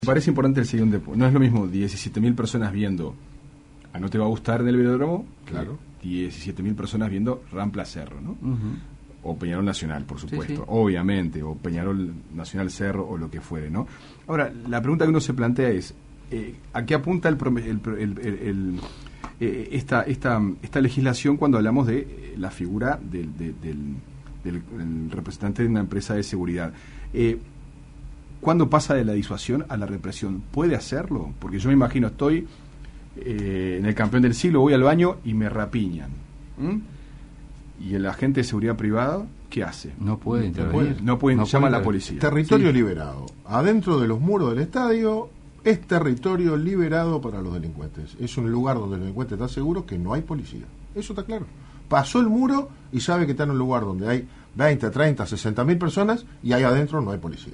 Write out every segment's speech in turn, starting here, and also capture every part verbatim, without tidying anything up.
Me parece importante el siguiente punto. No es lo mismo diecisiete mil personas viendo a No Te Va a Gustar en el velódromo, claro, diecisiete mil personas viendo Rampla Cerro, ¿no? Uh-huh. O Peñarol Nacional, por supuesto, sí, sí. obviamente, o Peñarol Nacional Cerro, o lo que fuere, ¿no? Ahora, la pregunta que uno se plantea es, eh, ¿a qué apunta el, el, el, el, el, eh, esta, esta, esta legislación cuando hablamos de eh, la figura del, de, del, del, del representante de una empresa de seguridad? Eh, ¿Cuándo pasa de la disuasión a la represión? ¿Puede hacerlo? Porque yo me imagino, estoy eh, en el campeón del siglo, voy al baño y me rapiñan. ¿Mm? Y el agente de seguridad privada, ¿qué hace? No puede intervenir. No puede, no llama a la policía. Territorio sí. liberado. Adentro de los muros del estadio es territorio liberado para los delincuentes. Es un lugar donde el delincuente está seguro que no hay policía. Eso está claro. Pasó el muro y sabe que está en un lugar donde hay veinte, treinta, sesenta mil personas y ahí adentro no hay policía.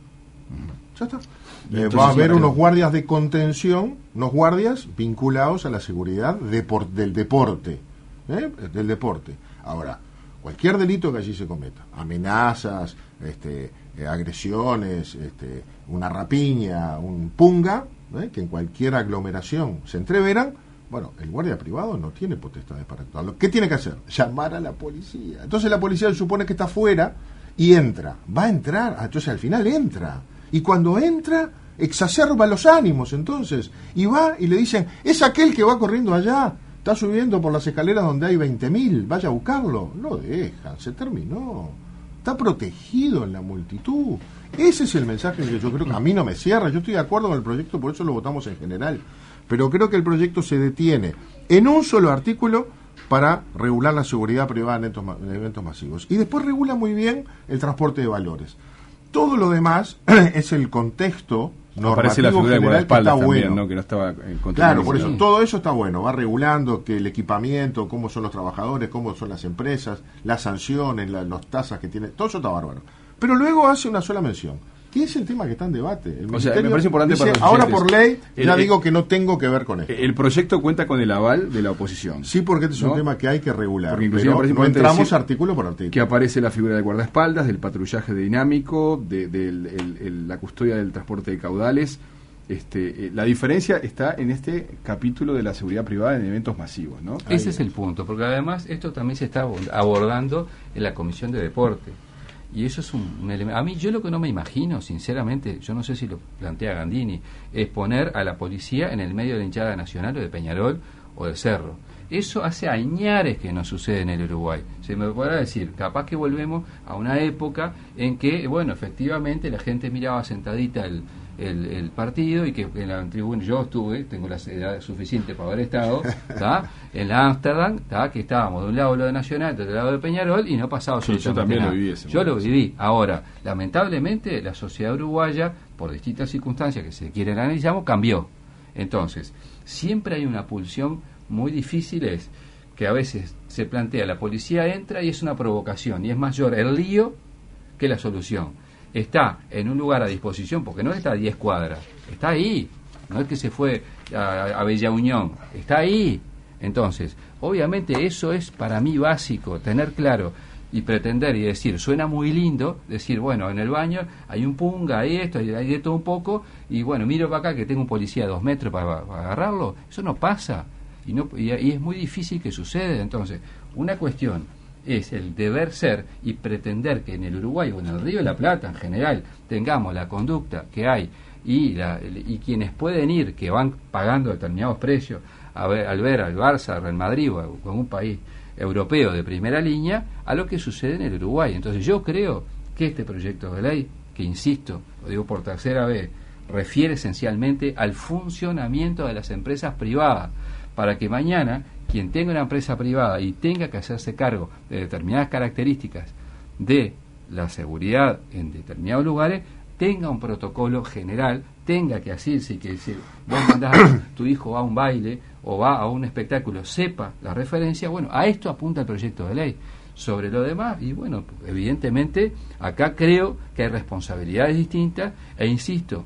Ya está. Eh, va a haber unos guardias de contención, unos guardias vinculados a la seguridad depor- del deporte, ¿eh? del deporte. Ahora, cualquier delito que allí se cometa, amenazas, este, eh, agresiones, este, una rapiña, un punga, ¿eh? que en cualquier aglomeración se entreveran, bueno, el guardia privado no tiene potestades para actuar. ¿Qué tiene que hacer? Llamar a la policía. Entonces la policía supone que está afuera y entra. Va a entrar, entonces al final entra. Y cuando entra, exacerba los ánimos, entonces. Y va y le dicen, es aquel que va corriendo allá, está subiendo por las escaleras donde hay veinte mil, vaya a buscarlo. Lo dejan, se terminó. Está protegido en la multitud. Ese es el mensaje que yo creo que a mí no me cierra. Yo estoy de acuerdo con el proyecto, por eso lo votamos en general. Pero creo que el proyecto se detiene en un solo artículo para regular la seguridad privada en eventos, en eventos masivos. Y después regula muy bien el transporte de valores. Todo lo demás es el contexto normativo la figura general de que está también, bueno. ¿no? Que no estaba en claro, por eso todo eso está bueno. Va regulando que el equipamiento, cómo son los trabajadores, cómo son las empresas, las sanciones, la, las tasas que tiene. Todo eso está bárbaro. Pero luego hace una sola mención. ¿Qué es el tema que está en debate? El o sea, me parece importante dice, para los ahora oyentes, por ley ya el, digo que no tengo que ver con esto. El proyecto cuenta con el aval de la oposición. Sí, porque este es un ¿no? tema que hay que regular. Porque inclusive pero no entramos artículo por artículo. Que aparece la figura del guardaespaldas, del patrullaje dinámico, de, de el, el, el, la custodia del transporte de caudales. Este, eh, la diferencia está en este capítulo de la seguridad privada en eventos masivos, ¿no? Ese Ahí, es el punto, porque además esto también se está abordando en la Comisión de Deporte. Y eso es un, un elemento. A mí, yo lo que no me imagino, sinceramente, yo no sé si lo plantea Gandini, es poner a la policía en el medio de la hinchada nacional o de Peñarol o de Cerro. Eso hace añares que no sucede en el Uruguay. Se me podrá decir, capaz que volvemos a una época en que, bueno, efectivamente la gente miraba sentadita el, el, el partido y que en la tribuna, yo estuve, tengo la edad suficiente para haber estado, ¿tá? en la Ámsterdam, ¿tá? que estábamos de un lado lo de Nacional, del lado de Peñarol y no pasaba absolutamente sí, yo también nada. Lo viví ese yo lo viví. Ahora, lamentablemente la sociedad uruguaya, por distintas circunstancias que se quieren analizar, cambió. Entonces, siempre hay una pulsión muy difícil, es que a veces se plantea, la policía entra y es una provocación, y es mayor el lío que la solución. Está en un lugar a disposición, porque no está a diez cuadras, está ahí, no es que se fue a, a Bella Unión, está ahí. Entonces, obviamente eso es para mí básico, tener claro y pretender y decir, suena muy lindo, decir, bueno, en el baño hay un punga, hay esto, hay, hay de todo un poco, y bueno, miro para acá que tengo un policía a dos metros para, para agarrarlo, eso no pasa. Y, no, y, y es muy difícil que suceda. Entonces, una cuestión es el deber ser y pretender que en el Uruguay o en el Río de la Plata en general tengamos la conducta que hay y, la, y quienes pueden ir, que van pagando determinados precios a ver, al ver al Barça, al Real Madrid o a un país europeo de primera línea, a lo que sucede en el Uruguay. Entonces yo creo que este proyecto de ley, que insisto, lo digo por tercera vez, refiere esencialmente al funcionamiento de las empresas privadas, para que mañana quien tenga una empresa privada y tenga que hacerse cargo de determinadas características de la seguridad en determinados lugares, tenga un protocolo general, tenga que asirse y que si vos mandás a tu hijo a un baile o va a un espectáculo, sepa la referencia. Bueno, a esto apunta el proyecto de ley. Sobre lo demás, y bueno, evidentemente acá creo que hay responsabilidades distintas e insisto,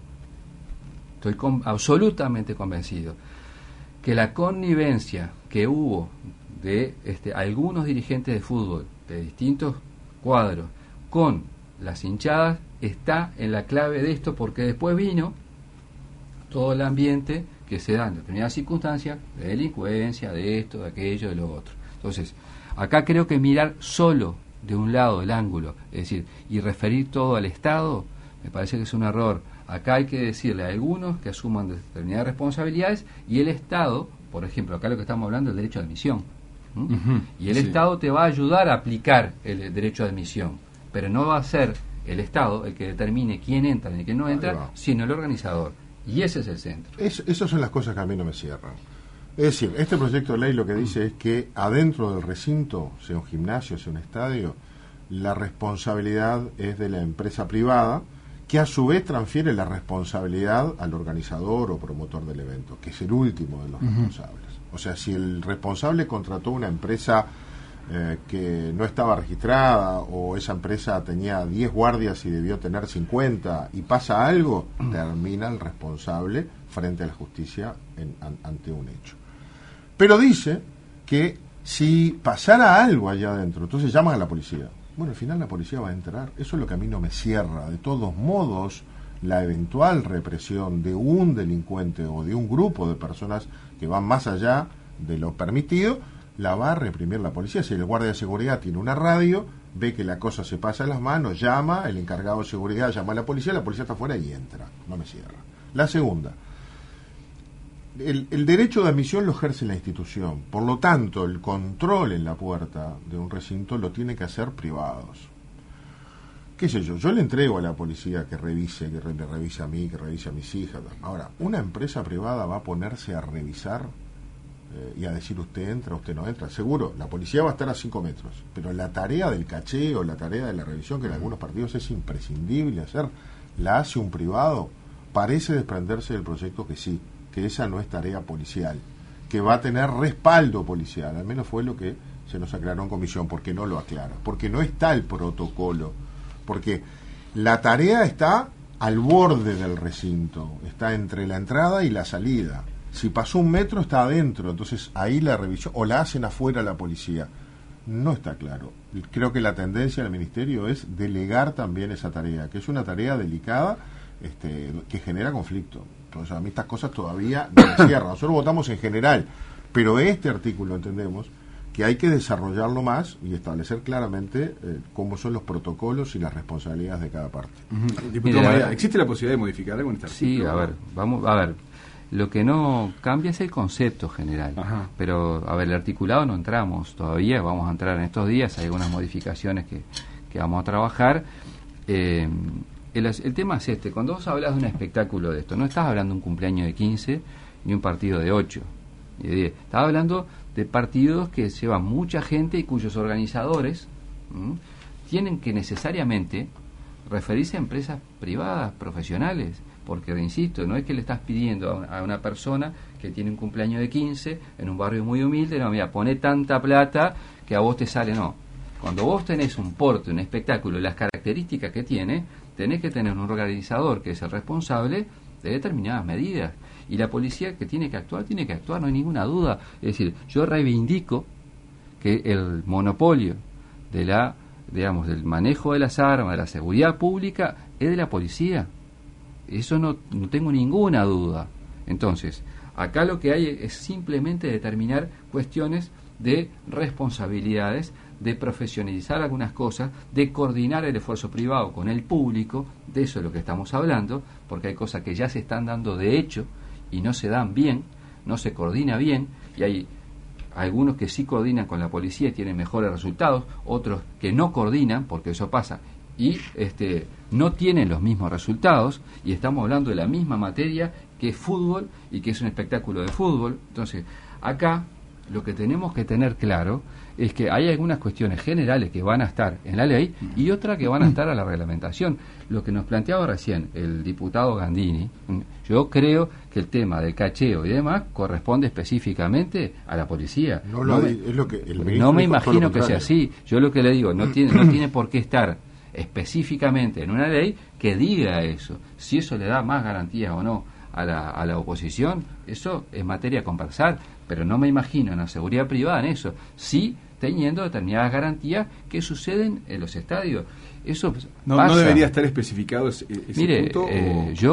estoy con, absolutamente convencido que la connivencia que hubo de este, algunos dirigentes de fútbol de distintos cuadros con las hinchadas está en la clave de esto, porque después vino todo el ambiente que se da en determinadas circunstancias, de delincuencia, de esto, de aquello, de lo otro. Entonces, acá creo que mirar solo de un lado del ángulo, es decir, y referir todo al Estado, me parece que es un error. Acá hay que decirle a algunos que asuman determinadas responsabilidades y el Estado, por ejemplo, acá lo que estamos hablando es el derecho de admisión. ¿Mm? Uh-huh, y el sí. Estado te va a ayudar a aplicar el derecho de admisión, pero no va a ser el Estado el que determine quién entra y quién no entra, sino el organizador. Y ese es el centro. Es, esas son las cosas que a mí no me cierran. Es decir, este proyecto de ley lo que dice es que adentro del recinto, sea un gimnasio, sea un estadio, la responsabilidad es de la empresa privada, que a su vez transfiere la responsabilidad al organizador o promotor del evento, que es el último de los uh-huh. responsables. O sea, si el responsable contrató una empresa eh, que no estaba registrada, o esa empresa tenía diez guardias y debió tener cincuenta, y pasa algo, termina el responsable frente a la justicia en, an, ante un hecho. Pero dice que si pasara algo allá adentro, entonces llaman a la policía. Bueno, al final la policía va a entrar. Eso es lo que a mí no me cierra. De todos modos, la eventual represión de un delincuente o de un grupo de personas que van más allá de lo permitido, la va a reprimir la policía. Si el guardia de seguridad tiene una radio, ve que la cosa se pasa en las manos, llama, el encargado de seguridad llama a la policía, la policía está afuera y entra. No me cierra. La segunda, el, el derecho de admisión lo ejerce la institución. Por lo tanto, el control en la puerta de un recinto lo tiene que hacer privados. ¿Qué sé yo? Yo le entrego a la policía que revise, que re, me revise a mí, que revise a mis hijas. Ahora, ¿una empresa privada va a ponerse a revisar eh, y a decir usted entra, usted no entra? Seguro, la policía va a estar a cinco metros, pero la tarea del cacheo, la tarea de la revisión, que en algunos partidos es imprescindible hacer, la hace un privado. Parece desprenderse del proyecto que sí, que esa no es tarea policial, que va a tener respaldo policial, al menos fue lo que se nos aclaró en comisión, porque no lo aclara, porque no está el protocolo, porque la tarea está al borde del recinto, está entre la entrada y la salida. Si pasó un metro está adentro, entonces ahí la revisión, o la hacen afuera la policía. No está claro. Creo que la tendencia del ministerio es delegar también esa tarea, que es una tarea delicada, este, que genera conflicto. Entonces a mí estas cosas todavía no me cierran. Nosotros votamos en general, pero este artículo entendemos que hay que desarrollarlo más y establecer claramente eh, cómo son los protocolos y las responsabilidades de cada parte. Uh-huh. Diputado María, ¿existe la posibilidad de modificar algo en este artículo? Sí, a ver, vamos a ver. Lo que no cambia es el concepto general. Ajá. Pero, a ver, el articulado no entramos todavía, vamos a entrar en estos días, hay algunas modificaciones que, que vamos a trabajar. Eh, el, el tema es este, cuando vos hablas de un espectáculo de esto, no estás hablando de un cumpleaños de quince ni un partido de ocho ni de diez, estás hablando de partidos que llevan mucha gente y cuyos organizadores ¿m? tienen que necesariamente referirse a empresas privadas, profesionales, porque, insisto, no es que le estás pidiendo a una, a una persona que tiene un cumpleaños de quince en un barrio muy humilde, no, mira, pone tanta plata que a vos te sale, no. Cuando vos tenés un porte, un espectáculo, las características que tiene, tenés que tener un organizador que es el responsable de determinadas medidas. Y la policía que tiene que actuar, tiene que actuar, no hay ninguna duda. Es decir, yo reivindico que el monopolio de la, digamos, del manejo de las armas, de la seguridad pública, es de la policía. Eso no, no tengo ninguna duda. Entonces, acá lo que hay es simplemente determinar cuestiones de responsabilidades, de profesionalizar algunas cosas, de coordinar el esfuerzo privado con el público, de eso es lo que estamos hablando, porque hay cosas que ya se están dando de hecho y no se dan bien, no se coordina bien, y hay algunos que sí coordinan con la policía y tienen mejores resultados, otros que no coordinan, porque eso pasa, y este no tienen los mismos resultados, y estamos hablando de la misma materia que es fútbol y que es un espectáculo de fútbol. Entonces, acá lo que tenemos que tener claro es que hay algunas cuestiones generales que van a estar en la ley y otras que van a estar a la reglamentación. Lo que nos planteaba recién el diputado Gandini, yo creo que el tema del cacheo y demás corresponde específicamente a la policía. No, lo no hay, me, es lo que el no me imagino que sea así. Yo lo que le digo, no tiene, no tiene por qué estar específicamente en una ley que diga eso. Si eso le da más garantías o no a la, a la oposición, eso es materia a conversar, pero no me imagino en la seguridad privada en eso, sí teniendo determinadas garantías que suceden en los estadios. Eso no, pasa. ¿No debería estar especificado ese, ese Mire, punto? Eh, yo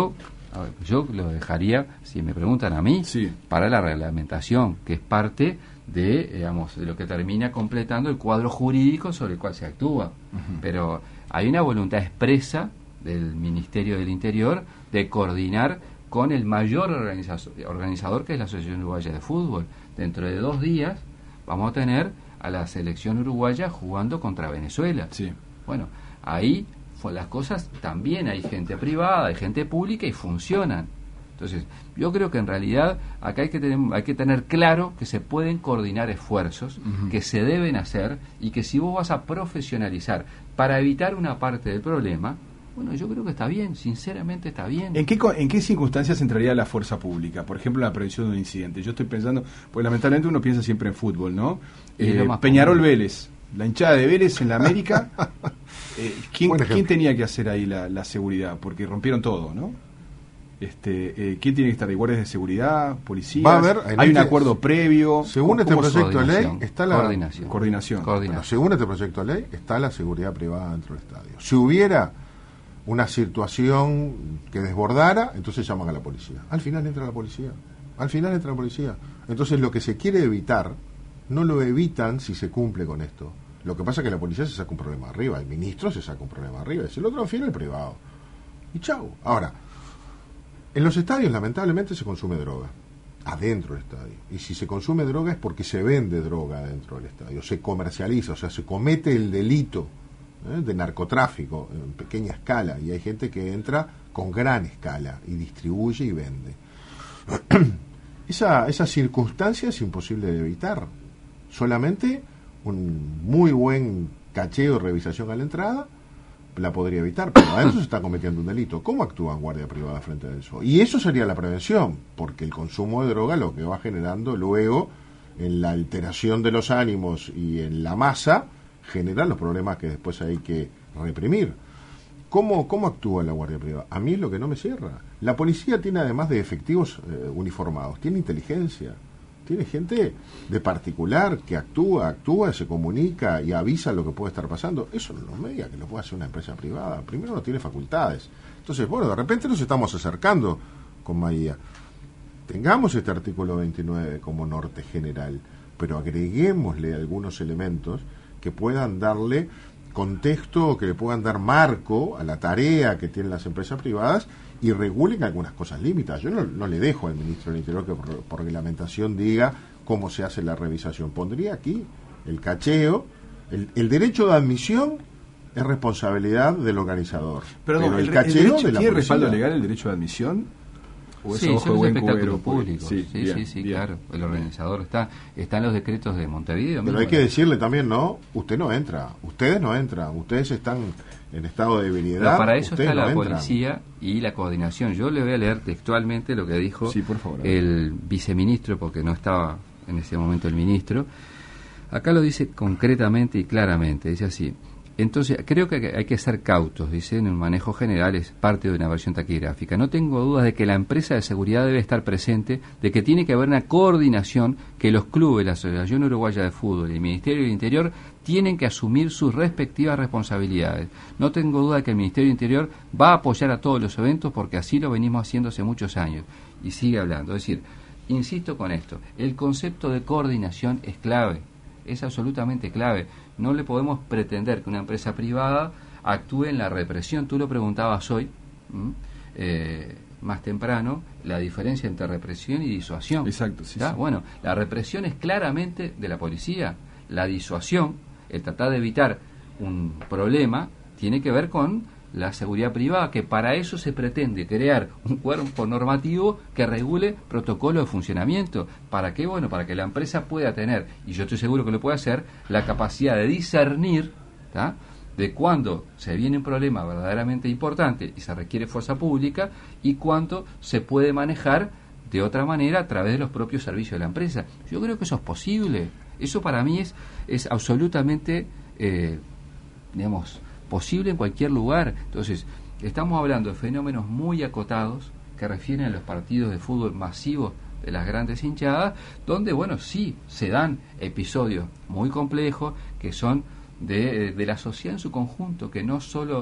A ver, yo lo dejaría, si me preguntan a mí, sí. para la reglamentación, que es parte de, digamos, de lo que termina completando el cuadro jurídico sobre el cual se actúa. Uh-huh. Pero hay una voluntad expresa del Ministerio del Interior de coordinar con el mayor organizador, organizador que es la Asociación Uruguaya de Fútbol. Dentro de dos días vamos a tener a la selección uruguaya jugando contra Venezuela. Sí. Bueno, ahí las cosas también hay gente privada, hay gente pública y funcionan. Entonces, yo creo que en realidad acá hay que tener, hay que tener claro que se pueden coordinar esfuerzos, uh-huh. que se deben hacer, y que si vos vas a profesionalizar para evitar una parte del problema, bueno, yo creo que está bien, sinceramente está bien. ¿En qué, en qué circunstancias entraría la fuerza pública? Por ejemplo, la prevención de un incidente. Yo estoy pensando, pues lamentablemente uno piensa siempre en fútbol, ¿no? Eh, Peñarol Vélez, la hinchada de Vélez en la América. eh, ¿quién, ¿Quién tenía que hacer ahí la, la seguridad? Porque rompieron todo, ¿no? Este, eh, ¿quién tiene que estar ahí? ¿Guardias de seguridad? ¿Policías? Va a haber, ¿Hay este, un acuerdo previo? Según este proyecto de ley está la coordinación. coordinación. coordinación. Bueno, según este proyecto de ley está la seguridad privada dentro del estadio. Si hubiera una situación que desbordara, entonces llaman a la policía. Al final entra la policía. Al final entra la policía. Entonces lo que se quiere evitar, no lo evitan si se cumple con esto. Lo que pasa es que la policía se saca un problema arriba, el ministro se saca un problema arriba, y el otro al final el privado. Y chau. Ahora, en los estadios lamentablemente se consume droga, adentro del estadio. Y si se consume droga es porque se vende droga dentro del estadio, se comercializa, o sea, se comete el delito ¿eh? de narcotráfico en pequeña escala, y hay gente que entra con gran escala y distribuye y vende. esa, esa circunstancia es imposible de evitar. Solamente un muy buen cacheo y revisación a la entrada la podría evitar, pero adentro se está cometiendo un delito. ¿Cómo actúa en guardia privada frente a eso? Y eso sería la prevención, porque el consumo de droga lo que va generando luego en la alteración de los ánimos y en la masa genera los problemas que después hay que reprimir. ¿Cómo, cómo actúa la guardia privada? A mí es lo que no me cierra. La policía tiene, además de efectivos eh, uniformados, tiene inteligencia, tiene gente de particular que actúa, actúa, se comunica y avisa lo que puede estar pasando. Eso no me diga que lo puede hacer una empresa privada. Primero no tiene facultades. Entonces, bueno, de repente nos estamos acercando con Maía. Tengamos este artículo veintinueve como norte general, pero agreguémosle algunos elementos que puedan darle contexto, que le puedan dar marco a la tarea que tienen las empresas privadas y regulen algunas cosas limitadas. Yo no, no le dejo al ministro del Interior que por, por reglamentación diga cómo se hace la revisación. Pondría aquí el cacheo, el, el derecho de admisión es responsabilidad del organizador. Perdón, pero el, el, cacheo el derecho, de la ¿tiene policía? respaldo legal el derecho de admisión? Sí, eso es espectáculo público. Sí, sí, bien, sí, sí bien. claro. El organizador está, está en los decretos de Montevideo. Pero hay que decirle también, no, usted no entra, ustedes no entran, ustedes están en estado de debilidad. Pero para eso está no la entran. policía y la coordinación. Yo le voy a leer textualmente lo que dijo sí, por favor, el viceministro, porque no estaba en ese momento el ministro. Acá lo dice concretamente y claramente, dice así. Entonces, creo que hay que ser cautos, dice, en el manejo general, es parte de una versión taquigráfica. No tengo dudas de que la empresa de seguridad debe estar presente, de que tiene que haber una coordinación, que los clubes, la Asociación Uruguaya de Fútbol y el Ministerio del Interior tienen que asumir sus respectivas responsabilidades. No tengo duda de que el Ministerio del Interior va a apoyar a todos los eventos, porque así lo venimos haciendo hace muchos años. Y sigue hablando, es decir, insisto con esto, el concepto de coordinación es clave, es absolutamente clave. No le podemos pretender que una empresa privada actúe en la represión. Tú lo preguntabas hoy, eh, más temprano, la diferencia entre represión y disuasión. Exacto, sí, sí. Bueno, la represión es claramente de la policía. La disuasión, el tratar de evitar un problema, tiene que ver con la seguridad privada, que para eso se pretende crear un cuerpo normativo que regule protocolos de funcionamiento. ¿Para qué? Bueno, para que la empresa pueda tener, y yo estoy seguro que lo puede hacer, la capacidad de discernir, ¿tá?, de cuándo se viene un problema verdaderamente importante y se requiere fuerza pública, y cuánto se puede manejar de otra manera a través de los propios servicios de la empresa. Yo creo que eso es posible. Eso para mí es, es absolutamente, eh, digamos, posible en cualquier lugar. Entonces, estamos hablando de fenómenos muy acotados que refieren a los partidos de fútbol masivos de las grandes hinchadas, donde, bueno, sí se dan episodios muy complejos que son de, de la sociedad en su conjunto, que no solo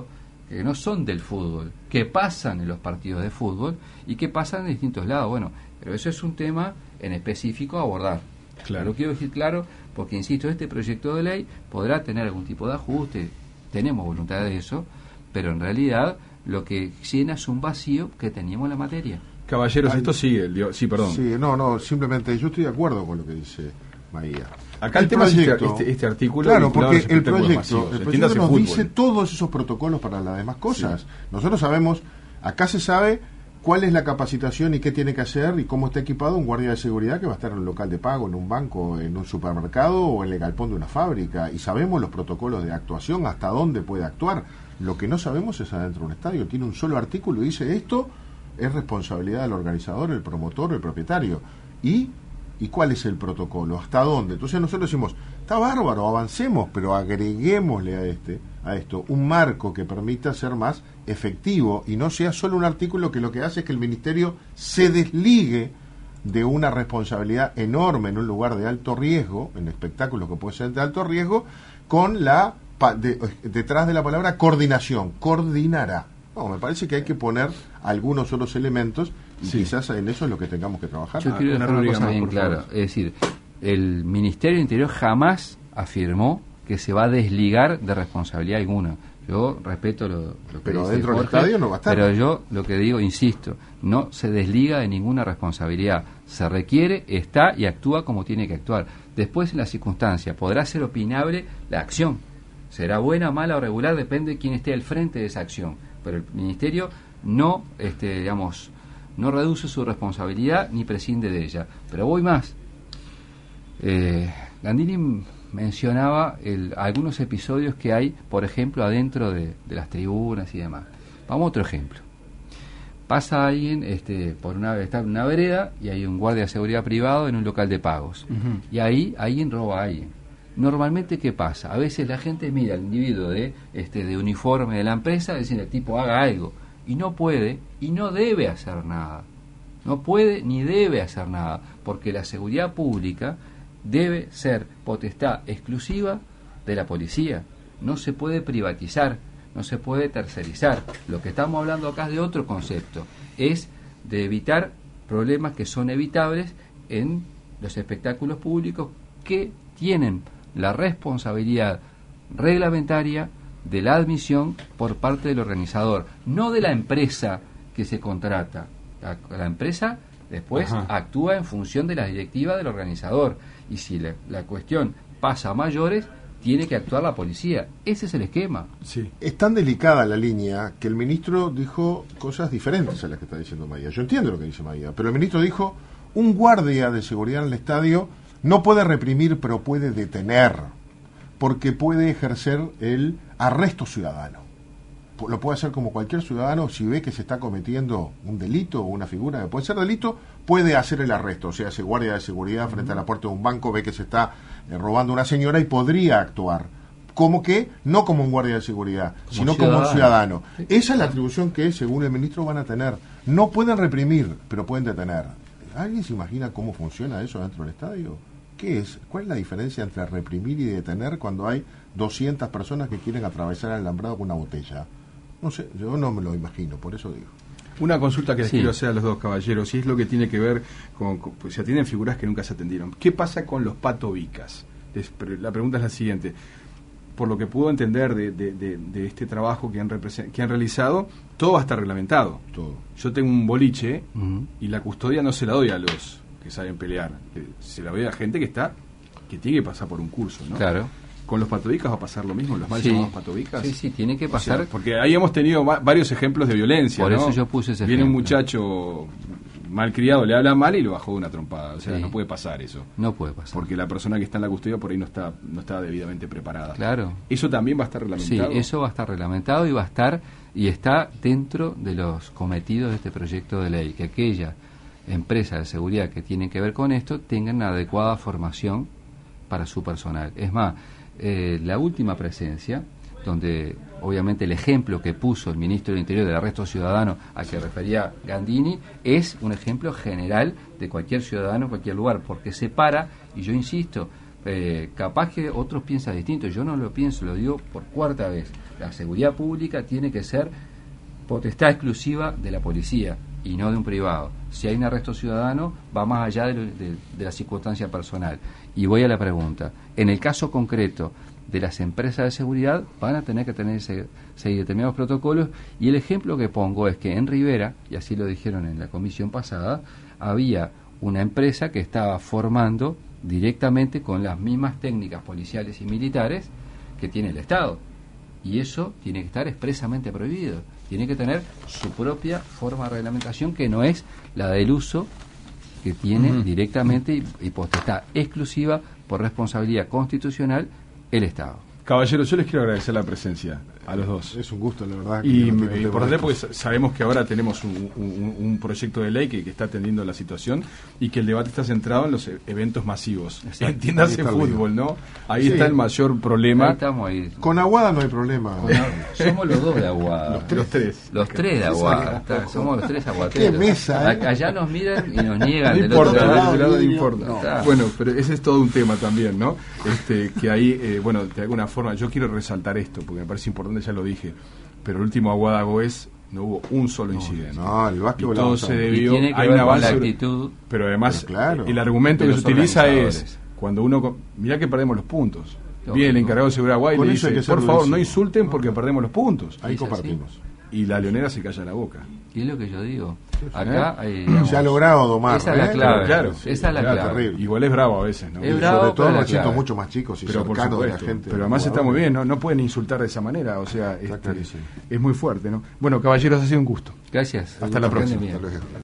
que no son del fútbol, que pasan en los partidos de fútbol y que pasan en distintos lados. Bueno, pero eso es un tema en específico a abordar. Claro, lo quiero decir claro, porque insisto, este proyecto de ley podrá tener algún tipo de ajuste, tenemos voluntad de eso, pero en realidad lo que llena es un vacío que teníamos en la materia. Caballeros, Ay, esto sigue, el, sí, perdón. Sí, no, no, simplemente yo estoy de acuerdo con lo que dice Maía. Acá el, el tema proyecto, es este, este artículo. Claro, porque el proyecto, el proyecto nos fútbol. dice todos esos protocolos para las demás cosas. Sí. Nosotros sabemos, acá se sabe cuál es la capacitación y qué tiene que hacer y cómo está equipado un guardia de seguridad que va a estar en un local de pago, en un banco, en un supermercado o en el galpón de una fábrica. Y sabemos los protocolos de actuación, hasta dónde puede actuar. Lo que no sabemos es adentro de un estadio. Tiene un solo artículo y dice esto es responsabilidad del organizador, el promotor, el propietario. ¿Y, ¿y cuál es el protocolo? ¿Hasta dónde? Entonces nosotros decimos, está bárbaro, avancemos, pero agreguémosle a este a esto un marco que permita ser más efectivo y no sea solo un artículo que lo que hace es que el ministerio se desligue de una responsabilidad enorme en un lugar de alto riesgo, en espectáculos que puede ser de alto riesgo, con la de, detrás de la palabra coordinación, coordinará. No, me parece que hay que poner algunos otros elementos y sí. quizás en eso es lo que tengamos que trabajar. Yo ah, quiero dejar una cosa bien clara, es decir, el Ministerio del Interior jamás afirmó que se va a desligar de responsabilidad alguna. Yo respeto lo, lo que pero dice dentro Jorge, del estadio no va a estar. Pero yo lo que digo, insisto, no se desliga de ninguna responsabilidad. Se requiere, está y actúa como tiene que actuar. Después, en la circunstancia, podrá ser opinable la acción. Será buena, mala o regular, depende de quién esté al frente de esa acción. Pero el Ministerio no, este, digamos, no reduce su responsabilidad ni prescinde de ella. Pero voy más. Eh, Gandini mencionaba el, algunos episodios que hay, por ejemplo, adentro de, de las tribunas y demás. Vamos a otro ejemplo. Pasa alguien este, por una, está en una vereda y hay un guardia de seguridad privado en un local de pagos. Uh-huh. Y ahí alguien roba a alguien. Normalmente, ¿qué pasa? A veces la gente mira al individuo de, este, de uniforme de la empresa, decir, el tipo haga algo. Y no puede y no debe hacer nada. No puede ni debe hacer nada, porque la seguridad pública debe ser potestad exclusiva de la policía. No se puede privatizar, no se puede tercerizar. Lo que estamos hablando acá es de otro concepto, es de evitar problemas que son evitables en los espectáculos públicos que tienen la responsabilidad reglamentaria de la admisión por parte del organizador, no de la empresa que se contrata. La, la empresa después Ajá. actúa en función de la directiva del organizador. Y si la, la cuestión pasa a mayores, tiene que actuar la policía. Ese es el esquema. Sí. Es tan delicada la línea que el ministro dijo cosas diferentes a las que está diciendo Maía. Yo entiendo lo que dice Maía, pero el ministro dijo, un guardia de seguridad en el estadio no puede reprimir, pero puede detener, porque puede ejercer el arresto ciudadano. Lo puede hacer como cualquier ciudadano si ve que se está cometiendo un delito o una figura que puede ser delito, puede hacer el arresto. O sea, ese guardia de seguridad frente a la puerta de un banco ve que se está eh, robando una señora y podría actuar. Como que, no como un guardia de seguridad, como sino ciudadano. Como un ciudadano. Sí. Esa es la atribución que, según el ministro, van a tener. No pueden reprimir, pero pueden detener. ¿Alguien se imagina cómo funciona eso dentro del estadio? ¿Qué es? ¿Cuál es la diferencia entre reprimir y detener cuando hay doscientas personas que quieren atravesar el alambrado con una botella? No sé, yo no me lo imagino, por eso digo. Una consulta que les sí. quiero hacer a los dos caballeros, y es lo que tiene que ver con, con pues, se atienden figuras que nunca se atendieron. ¿Qué pasa con los patovicas? La pregunta es la siguiente. Por lo que puedo entender de, de, de, de este trabajo que han, que han realizado, todo va a estar reglamentado. Todo. Yo tengo un boliche uh-huh. y la custodia no se la doy a los que saben pelear, se la doy a gente que está que tiene que pasar por un curso, ¿no? Claro. ¿Con los patovicas va a pasar lo mismo? ¿Los mal sí. llamados patovicas? Sí, sí, tiene que pasar. O sea, porque ahí hemos tenido va- varios ejemplos de violencia, Por ¿no? eso yo puse ese Viene ejemplo. un muchacho malcriado, le habla mal y lo bajó de una trompada. O sea, sí. no puede pasar eso. No puede pasar. Porque la persona que está en la custodia por ahí no está no está debidamente preparada. Claro. ¿Eso también va a estar reglamentado? Sí, eso va a estar reglamentado y va a estar y está dentro de los cometidos de este proyecto de ley, que aquellas empresas de seguridad que tienen que ver con esto tengan una adecuada formación para su personal. Es más, eh, la última presencia, donde obviamente el ejemplo que puso el ministro del Interior del arresto ciudadano a que refería Gandini es un ejemplo general de cualquier ciudadano en cualquier lugar, porque separa, y yo insisto, Eh, capaz que otros piensan distinto, yo no lo pienso, lo digo por cuarta vez. La seguridad pública tiene que ser potestad exclusiva de la policía y no de un privado. Si hay un arresto ciudadano, va más allá de, lo, de, de la circunstancia personal. Y voy a la pregunta. En el caso concreto de las empresas de seguridad, van a tener que tener ese, seguir determinados protocolos, y el ejemplo que pongo es que en Rivera, y así lo dijeron en la comisión pasada, había una empresa que estaba formando directamente con las mismas técnicas policiales y militares que tiene el Estado, y eso tiene que estar expresamente prohibido, tiene que tener su propia forma de reglamentación, que no es la del uso que tiene uh-huh. directamente y, y potestad exclusiva por responsabilidad constitucional el Estado. Caballeros, yo les quiero agradecer la presencia a los dos. Es un gusto, la verdad. Y no importante porque sabemos que ahora tenemos un, un, un proyecto de ley que, que está atendiendo la situación y que el debate está centrado en los eventos masivos. Entiéndase fútbol, ¿no? Ahí sí. está el mayor problema. Ahí estamos ahí. Con Aguada no hay problema. Con, somos los dos de Aguada. Los, los tres. Los tres de Aguada. Está, somos los tres aguateros. ¿Qué mesa? ¿eh? Allá nos miran y nos niegan. No del importa, otro lado. del lado no importa. No. Bueno, pero ese es todo un tema también, ¿no? Este, que ahí, eh, bueno, de alguna forma, yo quiero resaltar esto porque me parece importante, ya lo dije. Pero el último Aguada Goes no hubo un solo no, incidente. No, el básquetbol. Y todo se debió tiene que hay ver una con la base, actitud. Pero además, pero claro, el argumento que se utiliza es cuando uno. Mirá que perdemos los puntos. Lógico. Viene el encargado de seguridad Aguada y le dice: por favor, no insulten no, porque perdemos los puntos. Ahí compartimos. Y la leonera se calla la boca. Y es lo que yo digo. Acá ¿Eh? eh, se ha logrado domar. Esa es la clave. Claro, sí, esa es la clave. Terrible. Igual es bravo a veces, ¿no? Es bravo, sobre todo los chicos mucho más chicos y pero cercanos de la gente. Pero además está muy bien, ¿no? No pueden insultar de esa manera, o sea, este, es muy fuerte, ¿no? Bueno, caballeros, ha sido un gusto. Gracias. Hasta la próxima. Hasta luego.